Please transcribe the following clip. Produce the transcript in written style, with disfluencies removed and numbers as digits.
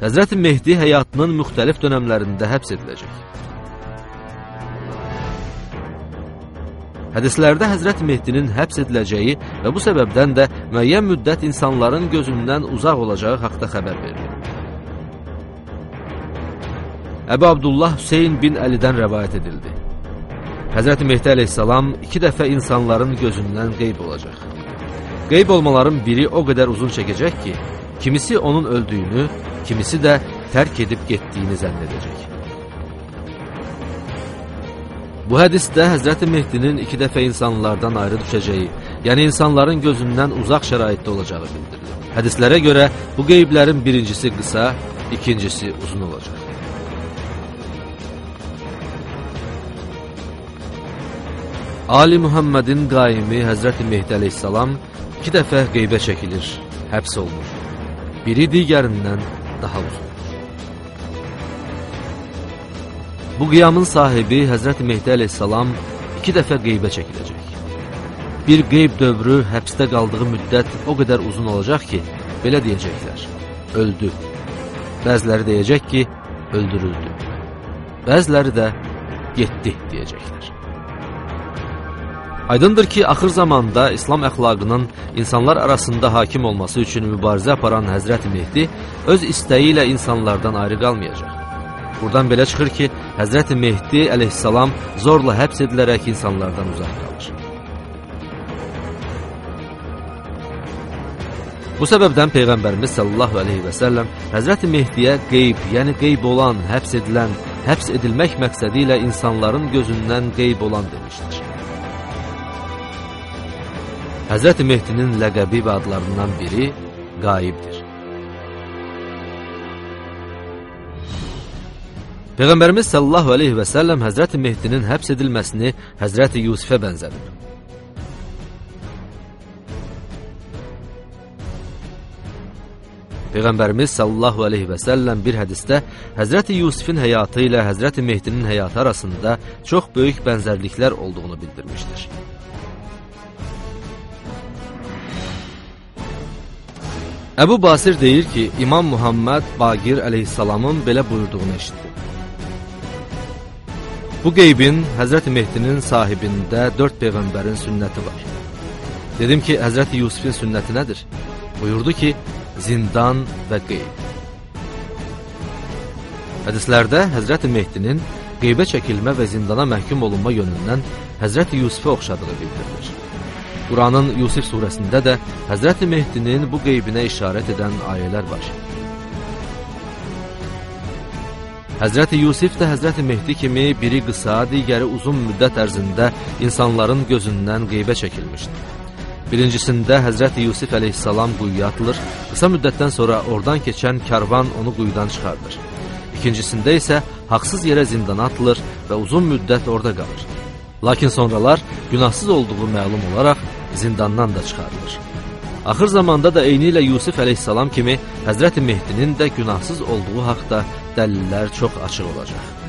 Həzrəti Mehdi həyatının müxtəlif dönəmlərində həbs ediləcək. Hədislərdə Həzrəti Mehdinin həbs ediləcəyi və bu səbəbdən də müəyyən müddət insanların gözündən uzaq olacağı haqda xəbər verilir. Əbu Abdullah Hüseyn bin Əlidən rəvayət edildi. Həzrəti Mehdi əleyhissalam 2 dəfə insanların gözündən qeyb olacaq. Qeyb olmaların biri o qədər uzun çəkəcək ki, kimisi onun öldüyünü, kimisi də tərk edib getdiyini zənn edəcək. Bu hədisdə Həzrəti Mehdinin 2 dəfə insanlardan ayrı düşəcəyi, yəni insanların gözündən uzaq şəraitdə olacağı bildirilir. Hədislərə görə bu qeyblərin birincisi qısa, ikincisi uzun olacaq. Ali Muhammedin qaimi Həzrəti Mehdi əleyhissalam 2 dəfə qeybə çəkilir, həbs olunur. Biri digərindən daha uzun. Bu qiyamın sahibi Həzrəti Mehdi əleyhissalam 2 dəfə qeybə çəkiləcək. Bir qeyb dövrü həbsdə qaldığı müddət o qədər uzun olacaq ki, belə deyəcəklər, öldü. Bəziləri deyəcək ki, öldürüldü. Bəziləri də getdi deyəcəklər. Aydındır ki, axır zamanda İslam əxlaqının insanlar arasında hakim olması üçün mübarizə aparan Həzrəti Mehdi öz istəyi ilə insanlardan ayrı qalmayacaq. Buradan belə çıxır ki, Həzrəti Mehdi əleyhissalam zorla həbs edilərək insanlardan uzaq qalır. Bu səbəbdən Peyğəmbərimiz sallallahu aleyhi və səlləm Həzrəti Mehdiyə qeyb, yəni qeyb olan, həbs edilən, həbs edilmək məqsədi ilə insanların gözündən qeyb olan demişdir. Həzrəti Mehdinin ləqəbi və adlarından biri qaibdir. Peyğəmbərimiz sallallahu aleyhi və səlləm Həzrəti Mehdinin həbs edilməsini Həzrəti Yusifə bənzədir. Peyğəmbərimiz sallallahu aleyhi və səlləm bir hədisdə Həzrəti Yusifin həyatı ilə Həzrəti Mehdinin həyatı arasında çox böyük bənzərliklər olduğunu bildirmişdir. Əbu Basir deyir ki, İmam Muhammed Baqir əleyhissalamın belə buyurduğunu eşitdi. Bu qeybin Həzrəti Mehdinin sahibində 4 Peyğəmbərin sünnəti var. Dedim ki, Həzrəti Yusifin sünnəti nədir? Buyurdu ki, zindan və qeyb. Hədislərdə Həzrəti Mehdinin qeybə çəkilmə və zindana məhkum olunma yönündən Həzrəti Yusifə oxşadığı bildirilir. Quranın Yusif surəsində də Həzrəti Mehdinin bu qeybinə işarət edən ayələr var. Həzrəti Yusif də Həzrəti Mehdi kimi biri qısa, digəri uzun müddət ərzində insanların gözündən qeybə çəkilmişdir. Birincisində Həzrəti Yusif əleyhissalam quyuya atılır, qısa müddətdən sonra oradan keçən karvan onu quyudan çıxardır. İkincisində isə haqsız yerə zindana atılır və uzun müddət orada qalır. Lakin sonralar günahsız olduğu məlum olaraq zindandan da çıxarılır. Axır zamanda da eyni ilə Yusif əleyhissalam kimi Həzrəti Mehdinin də günahsız olduğu haqda dəlillər çox açıq olacaq.